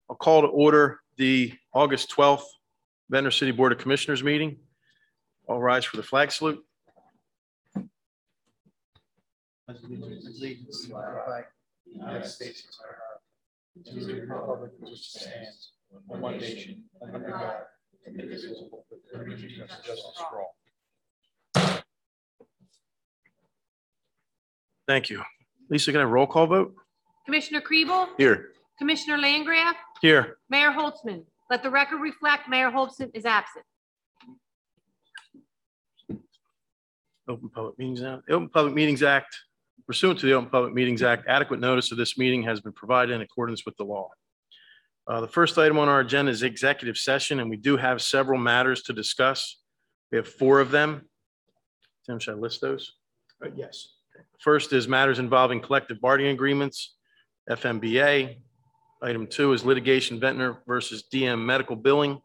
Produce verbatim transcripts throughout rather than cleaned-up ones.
I'll call to order the August twelfth Ventnor City Board of Commissioners meeting. All rise for the flag salute. Allegiance to the flag of the United States of America, to the republic which stands one nation under God, indivisible, with liberty and justice for all. Thank you. Lisa, can I have a roll call vote? Commissioner Kriebel? Here. Commissioner Landgraf? Here. Mayor Holtzman? Let the record reflect Mayor Holtzman is absent. Open Public Meetings Act. The Open Public Meetings Act, pursuant to the Open Public Meetings Act, adequate notice of this meeting has been provided in accordance with the law. Uh, the first item on our agenda is executive session, and we do have several matters to discuss. We have four of them. Tim, should I list those? Uh, yes. First is matters involving collective bargaining agreements, F M B A. Item two is litigation Ventnor versus D M Medical Billing.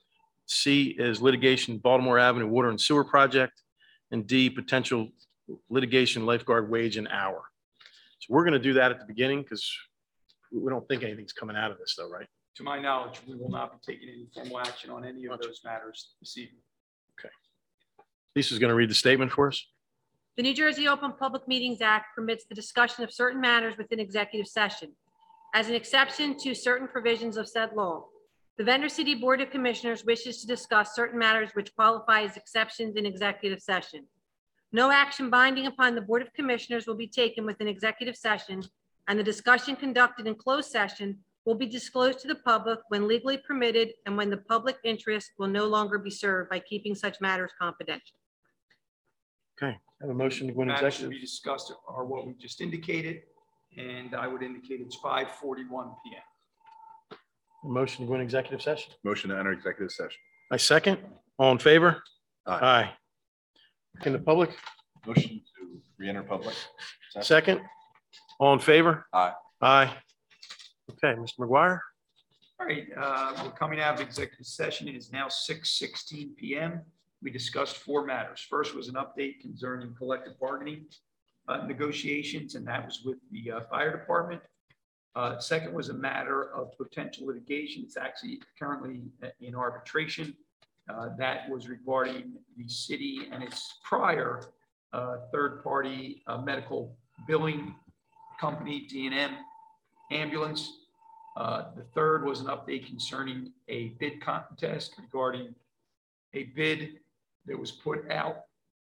C is litigation Baltimore Avenue Water and Sewer Project. And D, potential litigation lifeguard wage and hour. So we're going to do that at the beginning because we don't think anything's coming out of this though, right? To my knowledge, we will not be taking any formal action on any of those matters this evening. Okay. Lisa's going to read the statement for us. The New Jersey Open Public Meetings Act permits the discussion of certain matters within executive session. As an exception to certain provisions of said law, the Ventnor City Board of Commissioners wishes to discuss certain matters which qualify as exceptions in executive session. No action binding upon the Board of Commissioners will be taken within executive session, and the discussion conducted in closed session will be disclosed to the public when legally permitted and when the public interest will no longer be served by keeping such matters confidential. Okay. I have a motion to go into Matters to executive. be discussed are what we just indicated, and I would indicate it's five forty-one p m A motion to go into executive session. Motion to enter executive session. I second. All in favor? Aye. Aye. In the public? Motion to re-enter public. Second. All in favor? Aye. Aye. Okay, Mister McGuire. All right, uh, we're coming out of executive session. It is now six sixteen p m We discussed four matters. First was an update concerning collective bargaining uh, negotiations, and that was with the uh, fire department. Uh, second was a matter of potential litigation. It's actually currently in arbitration. Uh, that was regarding the city and its prior uh, third-party uh, medical billing company, D and M Ambulance. Uh, the third was an update concerning a bid contest regarding a bid that was put out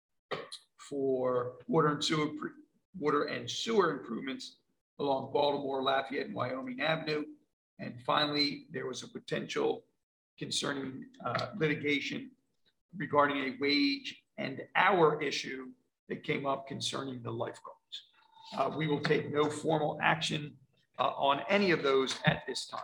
for water and sewer, water and sewer improvements along Baltimore, Lafayette, and Wyoming Avenue. And finally, there was a potential concerning uh, litigation regarding a wage and hour issue that came up concerning the lifeguards. Uh, we will take no formal action uh, on any of those at this time.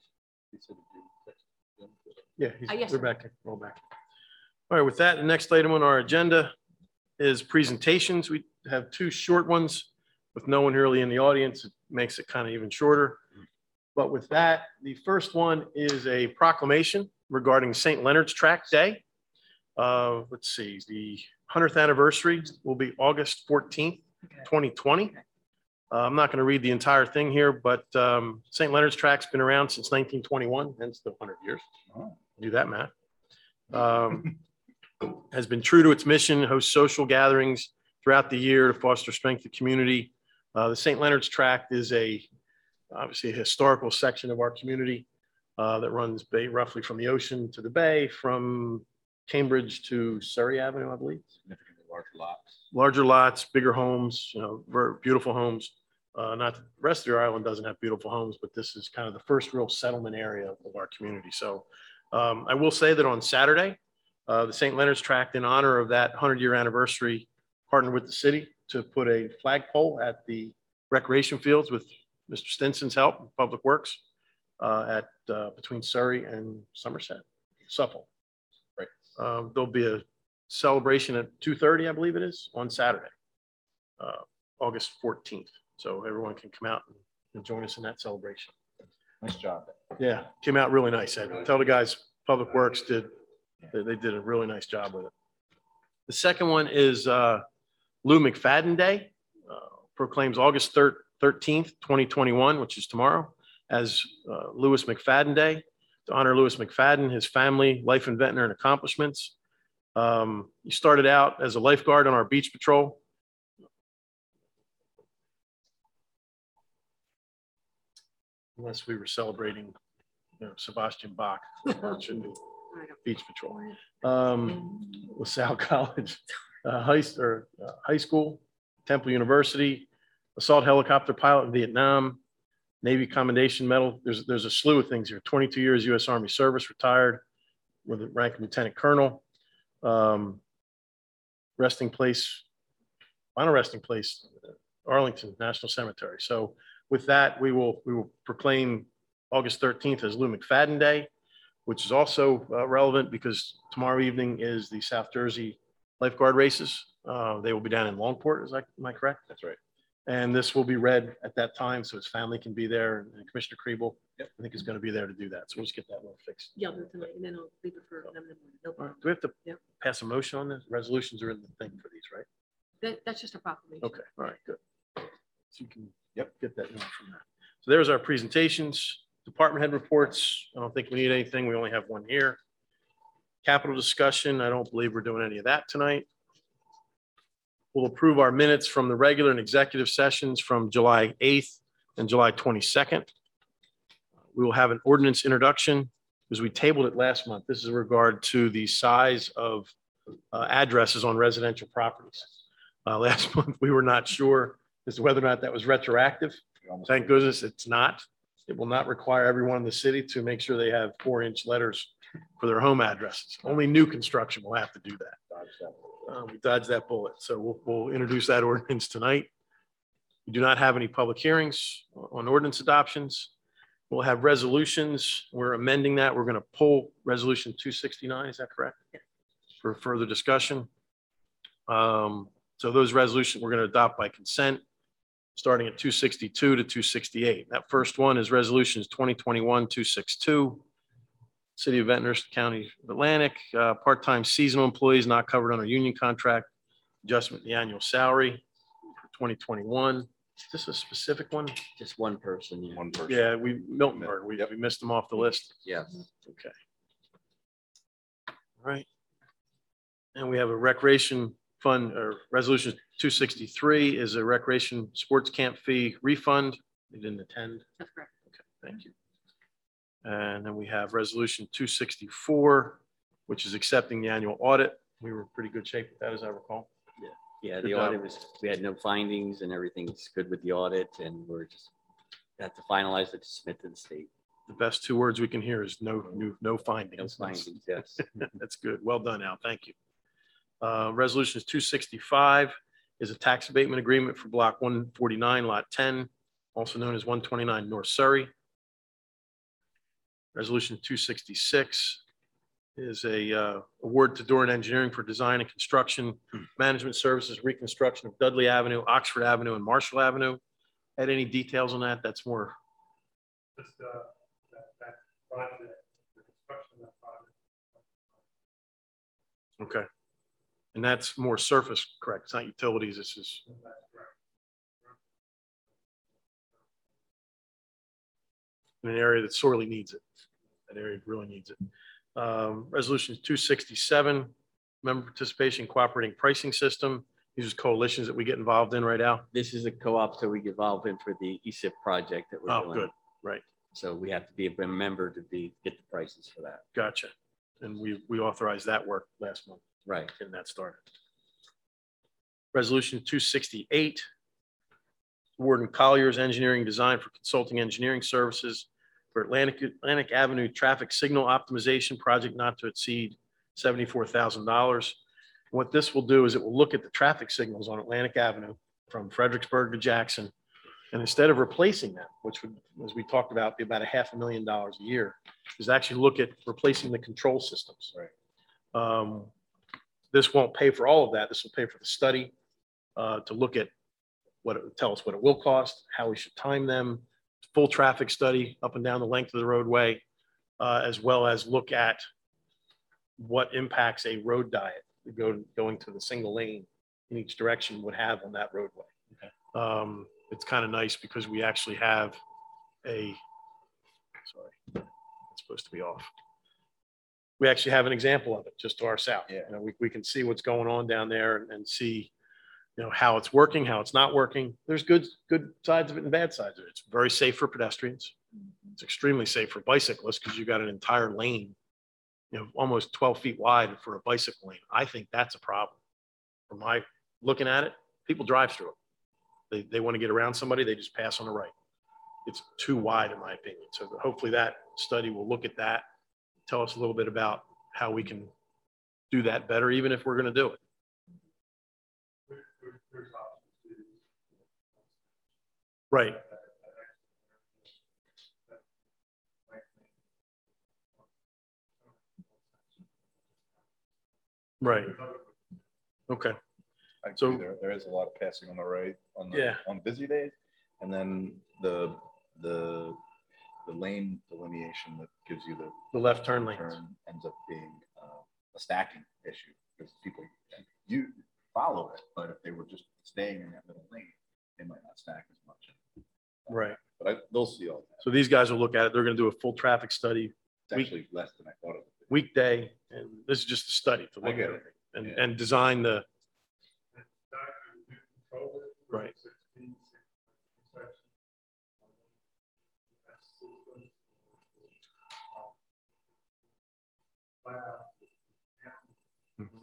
Yeah, he's, Uh, yes, we're sir. back. Roll back. All right, with that, the next item on our agenda is presentations. We have two short ones with no one really in the audience. It makes it kind of even shorter. But with that, the first one is a proclamation regarding Saint Leonard's Tract Day. Uh, let's see, the hundredth anniversary will be August fourteenth, twenty twenty. Uh, I'm not going to read the entire thing here, but um, Saint Leonard's Tract's been around since nineteen twenty-one, hence the one hundred years. Do that math. Um, has been true to its mission, hosts social gatherings throughout the year to foster strength of community. Uh, the Saint Leonard's Tract is a obviously a historical section of our community uh, that runs bay roughly from the ocean to the bay, from Cambridge to Surrey Avenue, I believe. Significantly larger lots. Larger lots, bigger homes, you know, very beautiful homes. Uh, not that the rest of your island doesn't have beautiful homes, but this is kind of the first real settlement area of our community. So um, I will say that on Saturday, uh, the Saint Leonard's Tract, in honor of that hundred year anniversary, partnered with the city to put a flagpole at the recreation fields with Mister Stinson's help, Public Works, uh, at uh, between Surrey and Somerset, Suffolk. Right. Um, there'll be a celebration at two thirty, I believe it is, on Saturday, uh, August fourteenth. So everyone can come out and, and join us in that celebration. Nice job. Yeah, came out really nice. I tell the guys, Public Works did, they, they did a really nice job with it. The second one is uh, Lou McFadden Day, uh, proclaims August thirteenth, twenty twenty-one, which is tomorrow, as uh, Lewis McFadden Day to honor Lewis McFadden, his family, life and Ventnor, and accomplishments. Um, he started out as a lifeguard on our beach patrol. Unless we were celebrating, you know, Sebastian Bach, it should be beach patrol. Um, LaSalle College, uh, high, or, uh, high school, Temple University, assault helicopter pilot in Vietnam, Navy Commendation Medal. There's, there's a slew of things here. twenty-two years U S Army service, retired with the rank of Lieutenant Colonel. Um, resting place, final resting place, Arlington National Cemetery. So with that, we will, we will proclaim August thirteenth as Lou McFadden Day, which is also uh, relevant because tomorrow evening is the South Jersey lifeguard races. Uh, they will be down in Longport, is that, am I correct? That's right. And this will be read at that time, so his family can be there, and Commissioner Kriebel, Yep. I think, is going to be there to do that. So we'll just get that one fixed. Yeah, I'll do it tonight, and then I'll leave it for them in the morning. No All right. problem. Do we have to Yep. pass a motion on this? Resolutions are in the thing for these, right? That, that's just a proclamation. Okay, all right, good. So you can, yep, get that note from that. So there's our presentations, department head reports. I don't think we need anything. We only have one here. Capital discussion. I don't believe we're doing any of that tonight. We'll approve our minutes from the regular and executive sessions from July eighth and July twenty-second. We will have an ordinance introduction because we tabled it last month. This is in regard to the size of uh, addresses on residential properties. Uh, last month, we were not sure as to whether or not that was retroactive. Thank goodness it's not. It will not require everyone in the city to make sure they have four inch letters for their home addresses. Only new construction will have to do that. Uh, we dodged that bullet. So we'll, we'll introduce that ordinance tonight. We do not have any public hearings on ordinance adoptions. We'll have resolutions. We're amending that. We're going to pull resolution two sixty-nine. Is that correct? Yeah. For further discussion. Um, so those resolutions we're going to adopt by consent, starting at two sixty-two to two sixty-eight. That first one is resolutions twenty twenty-one two sixty-two. City of Ventnor, County of Atlantic, uh, part-time seasonal employees not covered under union contract, adjustment in the annual salary for twenty twenty-one. Is this a specific one? Just one person, yeah. One person. Yeah, we, Miltonburg, we, we missed them off the list. Yeah. Okay. All right. And we have a recreation fund, or resolution two sixty-three is a recreation sports camp fee refund. They didn't attend. That's correct. Okay, thank you. And then we have resolution two sixty-four, which is accepting the annual audit. We were in pretty good shape with that, as I recall. Yeah, Good the job. audit was, we had no findings and everything's good with the audit and we're just, have to finalize it to submit to the state. The best two words we can hear is no, new, no No findings. findings, yes. That's good. Well done, Al. Thank you. Uh, Resolution two sixty-five is a tax abatement agreement for block one forty-nine, lot ten, also known as one twenty-nine North Surrey. Resolution two sixty-six is a uh, award to Doran Engineering for design and construction, management services, reconstruction of Dudley Avenue, Oxford Avenue, and Marshall Avenue. Had any details on that? That's more. Just, uh, that, that project, the construction of that project. Okay. And that's more surface, correct? It's not utilities. This is. That's correct. In an area that sorely needs it. That area really needs it. Um, Resolution two sixty-seven, member participation cooperating pricing system. These are coalitions that we get involved in right now. This is a co-op that we get involved in for the E S I P project that we're Oh, doing. good. Right. So we have to be a member to be, get the prices for that. Gotcha. And we, we authorized that work last month, Right. getting that started. Resolution two sixty-eight, Warden Collier's engineering design for consulting engineering services for Atlantic, Atlantic Avenue traffic signal optimization project not to exceed seventy-four thousand dollars. What this will do is it will look at the traffic signals on Atlantic Avenue from Fredericksburg to Jackson. And instead of replacing them, which would, as we talked about, be about a half a million dollars a year, is actually look at replacing the control systems. Right. Um, this won't pay for all of that. This will pay for the study uh, to look at what it would tell us what it will cost, how we should time them, full traffic study up and down the length of the roadway, uh, as well as look at what impacts a road diet go, going to the single lane in each direction would have on that roadway. Okay. Um, it's kind of nice because we actually have a sorry. It's supposed to be off. We actually have an example of it just to our south. Yeah. You know, we, we can see what's going on down there and, and see, you know, how it's working, how it's not working. There's good, good sides of it and bad sides of it. It's very safe for pedestrians. It's extremely safe for bicyclists because you got an entire lane, you know, almost twelve feet wide for a bicycle lane. I think that's a problem. From my looking at it, people drive through it. They, they want to get around somebody, they just pass on the right. It's too wide, in my opinion. So hopefully that study will look at that, tell us a little bit about how we can do that better, even if we're going to do it. There- there- There's options to. Right. Right. Okay. I So- agree, there, there is a lot of passing on the right on the, Yeah. on busy days. And then the, the, the lane delineation that gives you the The left turn lanes. turn ends up being uh, a stacking issue because people, you follow it, but if they were just staying in that little lane, they might not stack as much. Right. But I, they'll see all that. So these guys will look at it. They're going to do a full traffic study It's actually less than I thought it would be. weekday. And this is just a study to I look at get it it. and, Yeah. and design the, Right. Right. Mhm.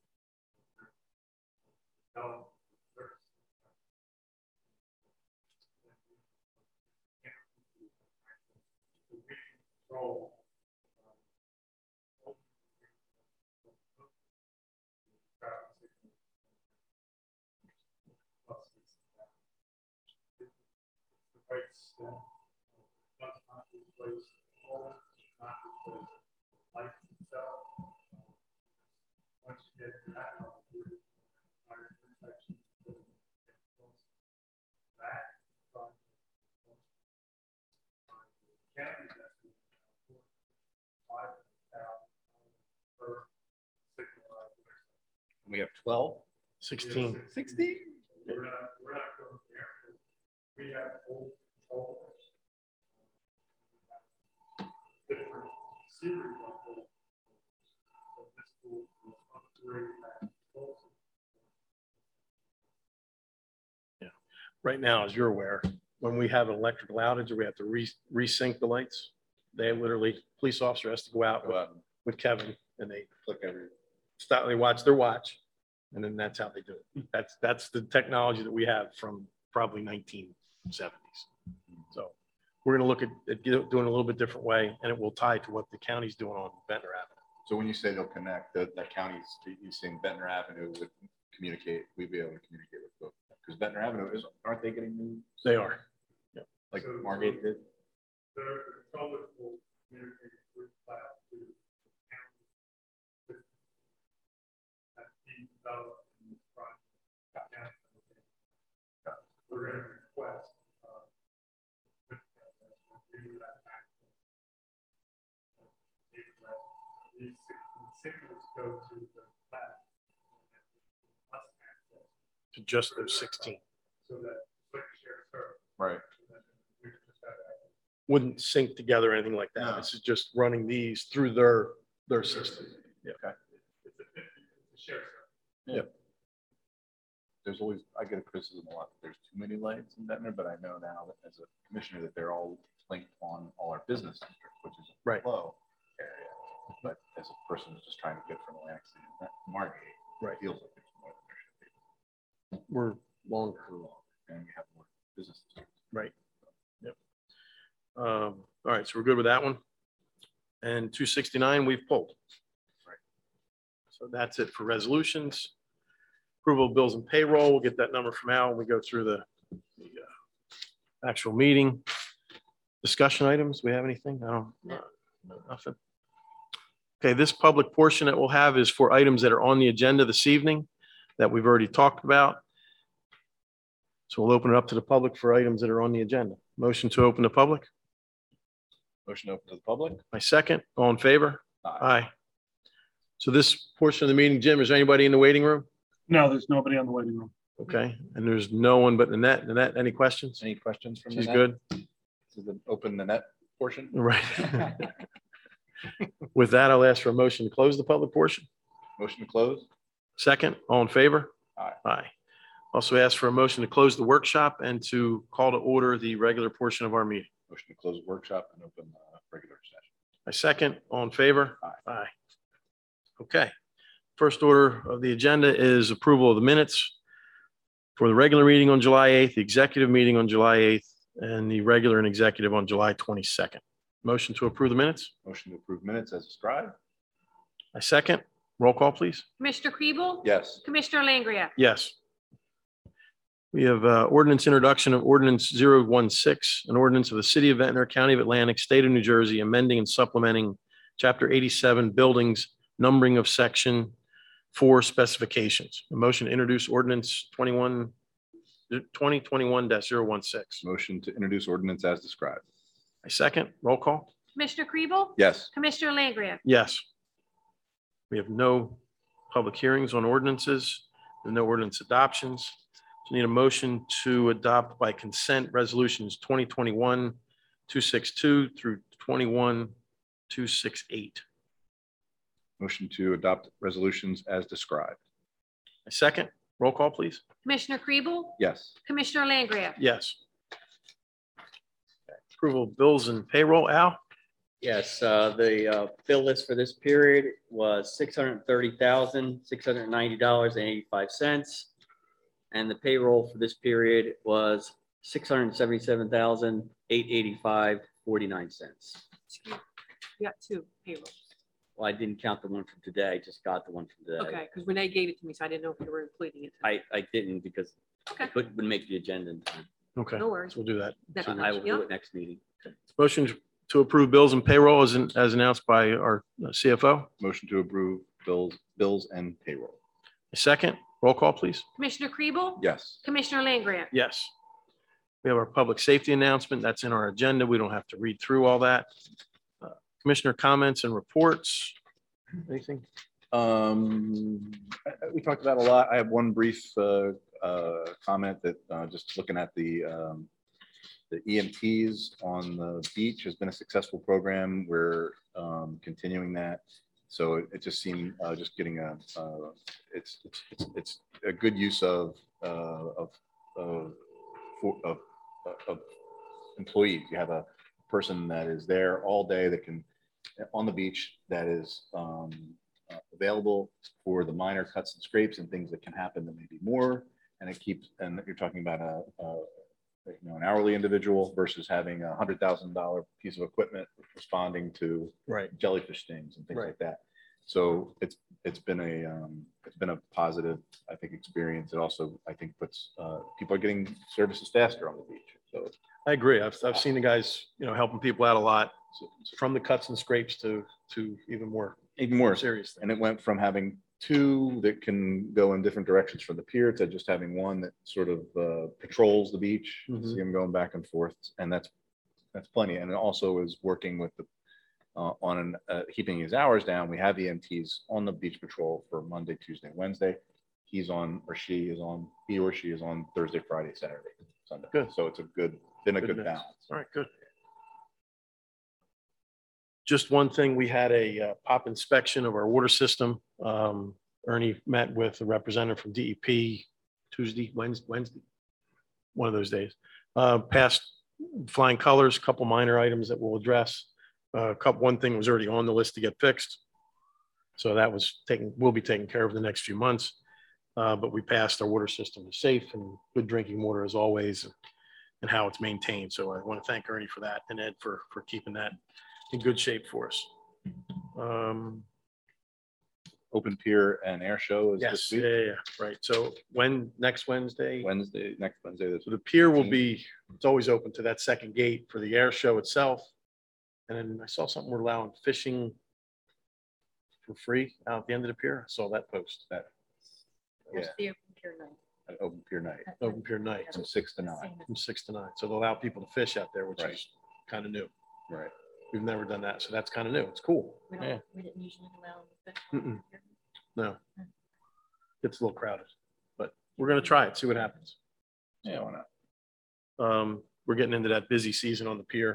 Once you get that, you're higher protection. That. County, that's five thousand per signal. We have twelve, sixteen. sixteen? We're not, we're not going there. We have full control. Different series of full. So this will upgrade that. also. Right now, as you're aware, when we have an electrical outage or we have to re resync the lights, they literally, police officer has to go out Go with, out and with Kevin and they click every, stop, they watch their watch. And then that's how they do it. That's, that's the technology that we have from probably nineteen seventies. So we're going to look at, at do- doing a little bit different way and it will tie to what the county's doing on Ventnor Avenue. so when you say they'll connect, that, that county's, you're saying Ventnor Avenue would communicate, we'd be able to communicate with both. Because Ventnor Avenue is, aren't they getting new, They are. like Margate did? The controllers will communicate with cloud to county. That's being developed in this project. We're going to request. uh, do that back. These sixteen signals go to the cloud. Us access, To just those sixteen. so that quick share server. Right. so that we can just have access. Wouldn't sync together or anything like that. No. This is just running these through their, their system. Yeah. Okay. It's a, it's a share server. There's always, I get a criticism a lot that there's too many lights in Ventnor, but I know now that as a commissioner that they're all linked on all our business districts, which is a Right. low area. But as a person who's just trying to get from Atlantic City to Margate, Right. it feels like there's more than there should be. We're longer. And we have more business districts. Right. Yep. Um, all right, so we're good with that one. And two sixty-nine, we've pulled. Right. So that's it for resolutions. Approval of bills and payroll. We'll get that number from Al when we go through the, the uh, actual meeting. Discussion items. We have anything? I don't, no, nothing. Okay, this public portion that we'll have is for items that are on the agenda this evening that we've already talked about. So we'll open it up to the public for items that are on the agenda. Motion to open the public. Motion open to the public? My second, all in favor? Aye. Aye. So this portion of the meeting, Jim, is there anybody in the waiting room? No, there's nobody on the waiting room. Okay, and there's no one but Nanette. Nanette, any questions? Any questions from She's Nanette? good. This is the open the net portion. Right. With that, I'll ask for a motion to close the public portion. Motion to close. Second, all in favor? Aye. Aye. Also ask for a motion to close the workshop and to call to order the regular portion of our meeting. Motion to close the workshop and open the regular session. I second, all in favor? Aye. Aye. Okay. First order of the agenda is approval of the minutes for the regular meeting on July eighth, the executive meeting on July eighth, and the regular and executive on July twenty-second. Motion to approve the minutes? Motion to approve minutes as described. I second. Roll call, please. Commissioner Kribel? Yes. Commissioner Langria? Yes. We have uh, ordinance introduction of ordinance zero one six, an ordinance of the city of Ventnor, county of Atlantic, state of New Jersey, amending and supplementing chapter eighty-seven buildings, numbering of section four specifications. A motion to introduce ordinance twenty-one, twenty twenty-one dash zero one six. Motion to introduce ordinance as described. I second. Roll call. Commissioner Kribel? Yes. Commissioner Langria? Yes. We have no public hearings on ordinances and no ordinance adoptions. So need a motion to adopt by consent resolutions twenty twenty-one two sixty-two through twenty-one two sixty-eight. Motion to adopt resolutions as described. A second. Roll call, please. Commissioner Kribel? Yes. Commissioner Langria? Yes. Okay. Approval of bills and payroll. Al? Yes, uh, the uh, bill list for this period was six hundred thirty thousand, six hundred ninety dollars and eighty-five cents. And the payroll for this period was six hundred seventy-seven thousand, eight hundred eighty-five, forty-nine cents. You got two payrolls. Well, I didn't count the one from today, I just got the one from today. Okay, because Renee gave it to me, so I didn't know if you were including it. I, I didn't because Okay. I couldn't make the agenda in time. Okay. No worries. So we'll do that. That- I will do yeah. it next meeting. Motion to approve bills and payroll as, in- as announced by our C F O. Motion to approve bills, bills and payroll. A second. Roll call, please. Commissioner Kribel? Yes. Commissioner Langria? Yes. We have our public safety announcement. That's in our agenda. We don't have to read through all that. Uh, Commissioner comments and reports. Anything? Um, I- I- we talked about a lot. I have one brief, uh, uh, comment that, uh, just looking at the, um, the E M Ts on the beach has been a successful program. We're, um, continuing that. So it, it just seemed, uh, just getting a, uh, it's, it's, it's, it's a good use of, uh, of, of, for, of, of employees. You have a person that is there all day that can, on the beach, that is, um, uh, available for the minor cuts and scrapes and things that can happen that may be more. And it keeps, and you're talking about a, a you know, an hourly individual versus having a hundred thousand dollar piece of equipment responding to Right. jellyfish stings and things Right. like that. So it's, it's been a, um, it's been a positive, I think, experience. It also, I think, puts, uh, people are getting services faster on the beach. So I agree. I've, I've seen the guys, you know, helping people out a lot, so- from the cuts and scrapes to, to even more even more, serious and things. it went from having two that can go in different directions from the pier to just having one that sort of uh, patrols the beach. You Mhm. See them going back and forth, and that's that's plenty. And it also is working with the uh, on an, uh, keeping his hours down. We have E M Ts on the beach patrol for Monday, Tuesday, Wednesday. He's on, or she is on, he or she is on Thursday, Friday, Saturday, Sunday. Good. So it's a good, been a Good good mix. balance. All right, good. Just one thing, we had a uh, pop inspection of our water system. Um, Ernie met with a representative from D E P Tuesday, Wednesday, Wednesday, one of those days. Uh, Passed flying colors, couple minor items that we'll address. Uh, A couple, one thing was already on the list to get fixed. So that was taken, will be taken care of in the next few months. Uh, But we passed, our water system is safe and good drinking water as always, and how it's maintained. So I want to thank Ernie for that and Ed for, for keeping that in good shape for us. Um, Open pier and air show is Yes, this yeah, week, yeah, yeah, right. So when, next Wednesday? Wednesday, next Wednesday. This So the pier will be, it's always open to that second gate for the air show itself. And then I saw something, we're allowing fishing for free out at the end of the pier. I saw that post, that What's Yeah. the open pier night? an open pier night open pier night from six to nine. from six to nine. So they'll allow people to fish out there, which Right. is kind of new. Right. We've never done that. So that's kind of new. It's cool. We Yeah. don't, we didn't usually allow. the- Mm-mm. No. It's a little crowded, but we're going to try it, see what happens. Yeah, why not? Um, we're getting into that busy season on the pier.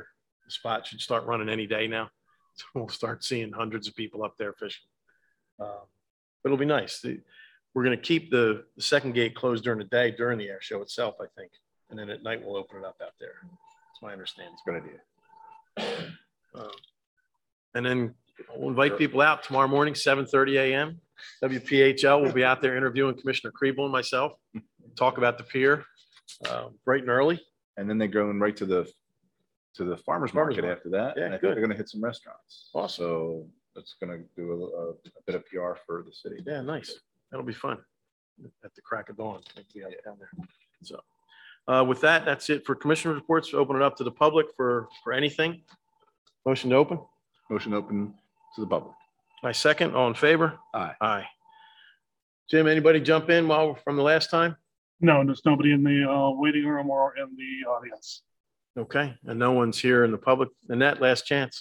the spot should start running any day now. So we'll start seeing hundreds of people up there fishing. Um, But it'll be nice. The- We're going to keep the, the second gate closed during the day, during the air show itself, I think. And then at night, we'll open it up out there. That's my understanding. It's a good idea. Um, And then we'll invite people out tomorrow morning, seven thirty a m W P H L will be out there interviewing Commissioner Kriebel and myself, talk about the pier, uh, bright and early. And then they're going right to the, to the farmer's Farmer's market market. after that. Yeah, and I think good. They're gonna hit some restaurants. Awesome. So that's gonna do a, a a bit of P R for the city. Yeah, nice. That'll be fun. At the crack of dawn, I think we have it down there. So uh, with that, that's it for commissioner reports. Open it up to the public for, for anything. Motion to open. Motion open to the public. My second, all in favor? Aye. Aye. Jim, anybody jump in while from the last time? No, there's nobody in the uh, waiting room or in the audience. Okay, and no one's here in the public. Annette, last chance.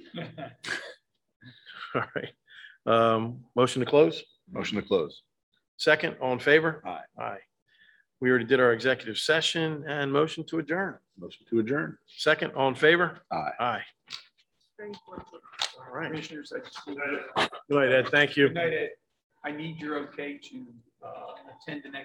All right. Um, motion to close. Motion to close. Second, all in favor? Aye. Aye. We already did our executive session and motion to adjourn. Motion to adjourn. Second, all in favor? Aye. Aye. All right. Commissioners, I just. Good night, Ed. Thank you. Good night, Ed. I need your okay to uh, attend the next